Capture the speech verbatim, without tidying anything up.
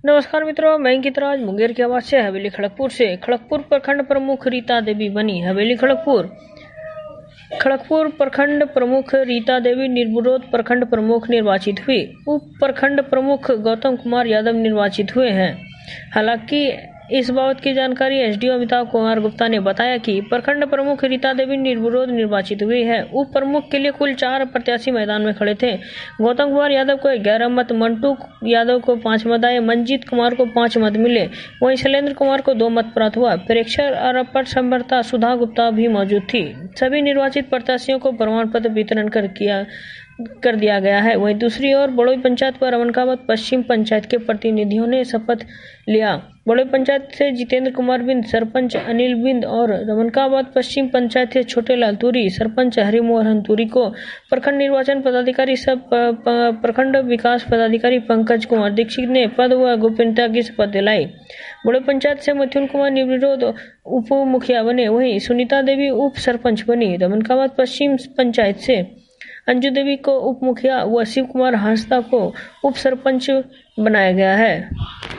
नमस्कार मित्रों, मैं अंकित राज मुंगेर की आवाज से हवेली खड़गपुर से। खड़गपुर प्रखंड प्रमुख रीता देवी बनी हवेली खड़गपुर। खड़गपुर प्रखंड प्रमुख रीता देवी निर्विरोध प्रखंड प्रमुख निर्वाचित हुई। उप प्रखंड प्रमुख गौतम कुमार यादव निर्वाचित हुए हैं। हालांकि इस बाबत की जानकारी एसडीओ अमिताभ कुमार गुप्ता ने बताया कि प्रखंड प्रमुख रीता देवी निर्विरोध निर्वाचित हुई है। उप प्रमुख के लिए कुल चार प्रत्याशी मैदान में खड़े थे। गौतम कुमार यादव को ग्यारह मत, मंटू यादव को पांच मत आए, मंजीत कुमार को पांच मत मिले, वहीं शैलेंद्र कुमार को दो मत प्राप्त हुआ। प्रेक्षक और अपर संवर्ता सुधा गुप्ता भी मौजूद थी। सभी निर्वाचित प्रत्याशियों को प्रमाण पत्र वितरण कर किया कर दिया गया है। वहीं दूसरी ओर बड़ोई पंचायत पर रमनकावत पश्चिम पंचायत के प्रतिनिधियों ने शपथ लिया। बड़ोई पंचायत से जितेंद्र कुमार बिंद, सरपंच अनिल बिंद और रमनकावत पश्चिम पंचायत से छोटेलाल तुरी, सरपंच हरिमोहन तुरी को प्रखंड निर्वाचन पदाधिकारी सब प्रखंड विकास पदाधिकारी पंकज कुमार दीक्षित ने पद व गोपनीयता की शपथ दिलाई। बड़ोई पंचायत से मिथुन कुमार निर्विरोध उप मुखिया बने, वहीं सुनीता देवी उप सरपंच बनी। रमनकावत पश्चिम पंचायत से अंजू देवी को उप मुखिया व शिव कुमार हांसदा को उप सरपंच बनाया गया है।